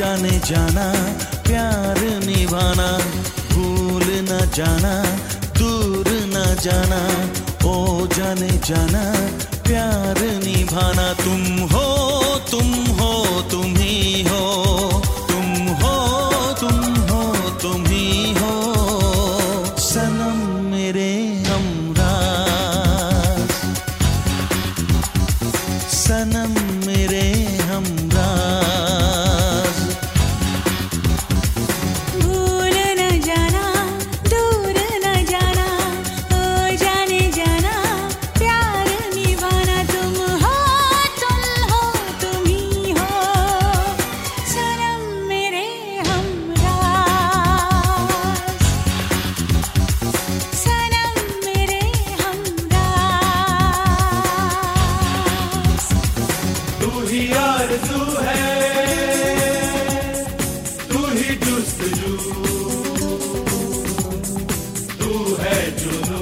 जाने जाना प्यार निभाना, भूल न जाना दूर न जाना, ओ जाने जाना प्यार निभाना। तुम हो तुम हो तुम ही हो, तुम हो तुम हो तुम ही हो, सनम मेरे हमराज, सनम मेरे हमराज। भूल न जाना दूर न जाना, ओ जाने जाना प्यार निभाना। तुम हो तुम ही हो, सनम मेरे हमराज, सनम मेरे हमराज। तू ही आरज़ू है, तू ही जुस्तजू, तू है जुनून।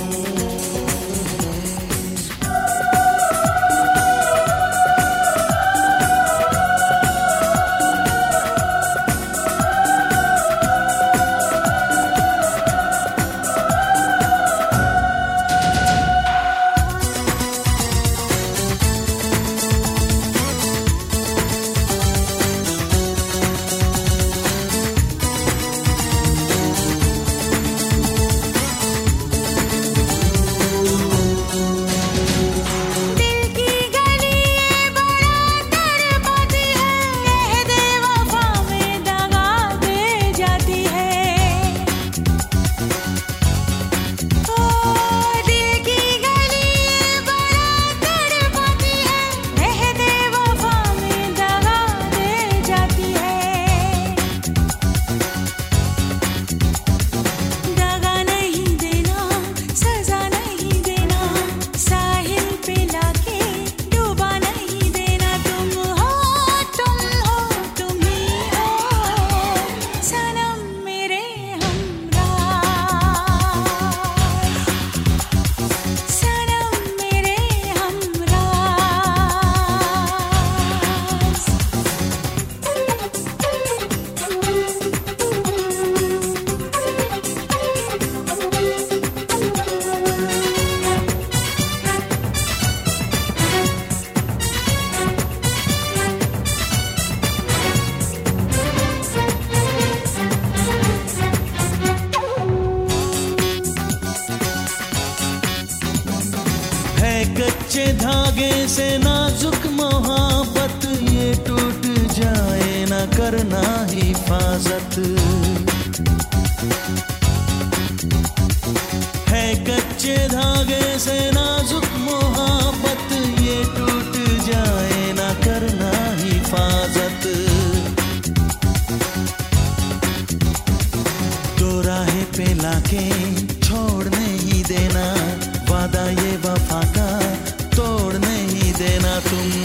दिल की गली ये बड़ा तड़पाती है, दे वफा में दगा दे जाती है। ओ दिल की गली ये बड़ा तड़पाती है, दे वफा में दगा दे जाती है। दगा नहीं देना सजा नहीं देना, साहिल पे लाके डूबा नहीं देना। तुम हो तुम ही हो, सनम मेरे हमराज, सनम मेरे हमराज। है कच्चे धागे से नाजुक मोहब्बत, ये टूट जाए ना करना हिफाजत। है कच्चे धागे से नाजुक मोहब्बत, ये टूट जाए ना करना हिफाजत। दो राहें पे लाके छोड़ नहीं देना, वादा ये वफा का तोड़ नहीं देना। तुम